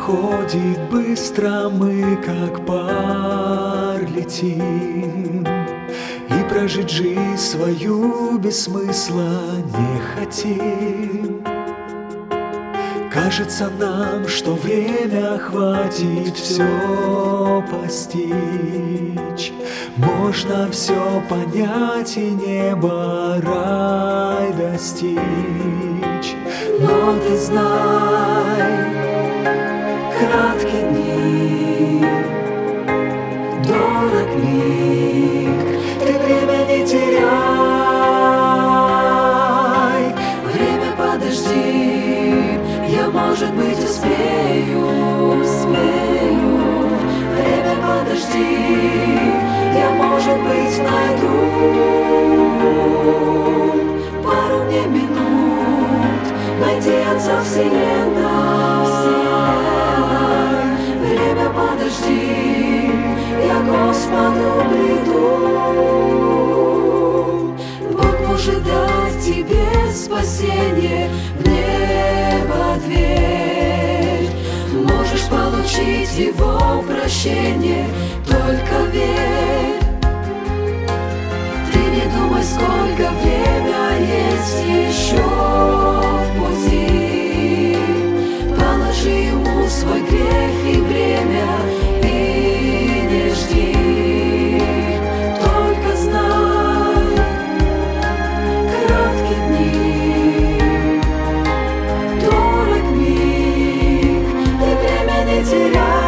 проходит быстро, мы как пар летим, и прожить жизнь свою без смысла не хотим. Кажется нам, что время хватит все постичь. Можно все понять и небо рай достичь. Но ты знай, краткие дни, дорог миг, ты время не теряй. Время подожди, я, может быть, успею. Время подожди, я, может быть, найду пару мне минут найти Отца Вселенной. Время подожди, я к Господу приду. Бог может дать тебе спасение, в небо дверь. Можешь получить Его прощение, только верь. Ты не думай, сколько время есть еще в пути. Положи Ему свой грех и бремя и не жди. Только знай, краткие дни, дорог миг, ты время не теряй.